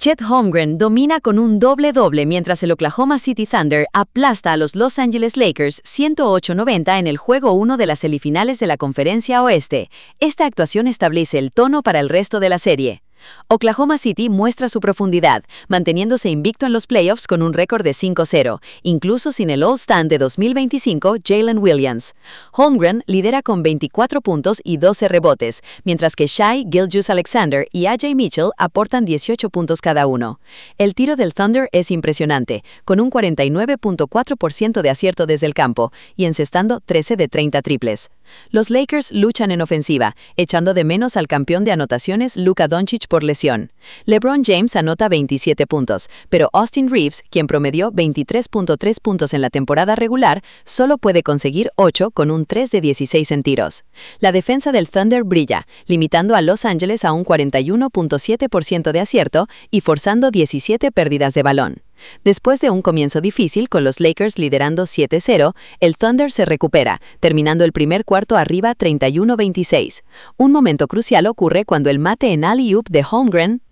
Chet Holmgren domina con un doble-doble mientras el Oklahoma City Thunder aplasta a los Los Angeles Lakers 108-90 en el Juego 1 de las semifinales de la Conferencia Oeste. Esta actuación establece el tono para el resto de la serie. Oklahoma City muestra su profundidad, manteniéndose invicto en los playoffs con un récord de 5-0, incluso sin el All-Star de 2025 Jalen Williams. Holmgren lidera con 24 puntos y 12 rebotes, mientras que Shai Gilgeous-Alexander y A.J. Mitchell aportan 18 puntos cada uno. El tiro del Thunder es impresionante, con un 49.4% de acierto desde el campo y encestando 13 de 30 triples. Los Lakers luchan en ofensiva, echando de menos al campeón de anotaciones Luka Doncic por lesión. LeBron James anota 27 puntos, pero Austin Reeves, quien promedió 23.3 puntos en la temporada regular, solo puede conseguir 8 con un 3 de 16 en tiros. La defensa del Thunder brilla, limitando a Los Ángeles a un 41.7% de acierto y forzando 17 pérdidas de balón. Después de un comienzo difícil con los Lakers liderando 7-0, el Thunder se recupera, terminando el primer cuarto arriba 31-26. Un momento crucial ocurre cuando el mate en alley-oop de Holmgren